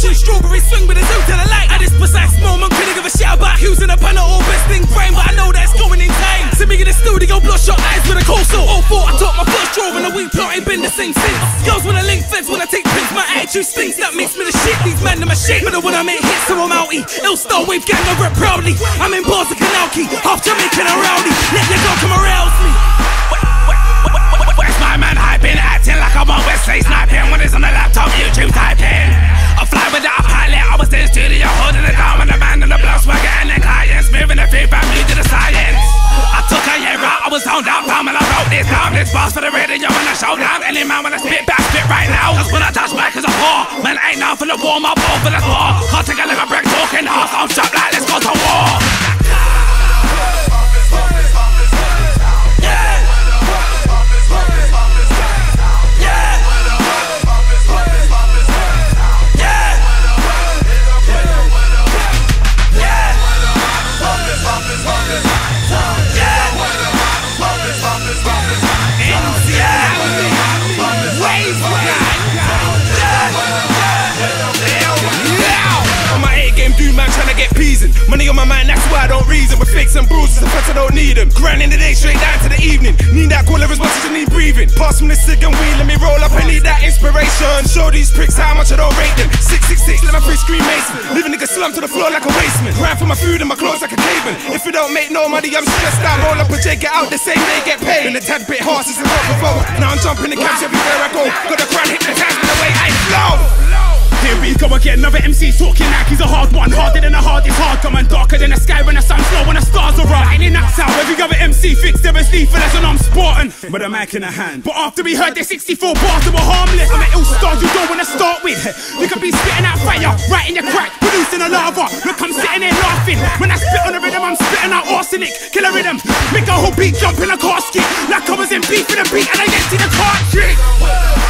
Two strawberry swing with a zoo to the light. At this precise moment, couldn't give a shout about who's in the panel or best thing frame, but I know that's going in time. See me in the studio, bloodshot eyes with a cold sore. 04, I took my first draw and the week plot ain't been the same since. Girls wanna link feds when I take prints, my attitude stinks. That makes me the shit, these men are my shit. But when I make hits, so I'm outie. Ill star wave gang, I rep proudly. I'm in bars of Kanauki, half Jamaican and rowdy. Let your girl come arouse me. Where's my man hyping, acting like I'm on Wesley sniping when it's on the laptop, YouTube typing. I fly without a pilot, I was in the studio holding it down with the man in the blouse, swagger and the clients, moving the feedback, me to the science. I took a year out, I was zoned out, down when I wrote this down. This boss for the radio when I show down. Any man when I spit back, spit right now. Cause when I touch back as a whore, man ain't nothing for the warm up, over the floor. Can't take a little break talking, half on shop like let's go to war. Money on my mind, that's why I don't reason. With fakes and bruises, the fact I don't need them. Grinding the day straight down to the evening. Need that cooler as much as I need breathing. Pass from the cig and weed, let me roll up, I need that inspiration. Show these pricks how much I don't rate them. 666, let my free scream mason. Leave a nigga slump to the floor like a wasteman. Grind for my food and my clothes like a caveman. If you don't make no money, I'm stressed out. Roll up a J, get out the same day, get paid. And a tad bit horse is a rock before. Now I'm jumping the cabs everywhere I go. Got the crown, hypnotized with the way I flow. Here we go again, another MC talking like he's a hard one. Harder than the hardest hard, come and darker than the sky when the sun's low, when the stars are up. Lightning knocks out, every other MC fixed there was lethal as an I'm sporting with a mic in a hand. But after we heard their 64 bars, they were harmless. I'm an ill star you don't wanna start with. You could be spitting out fire, right in your crack, producing a lava. Look, I'm sitting there laughing. When I spit on the rhythm, I'm spitting out arsenic. Killer rhythm, make a whole beat jump in a casket. Like I was in beef with a beat and I empty the cartridge.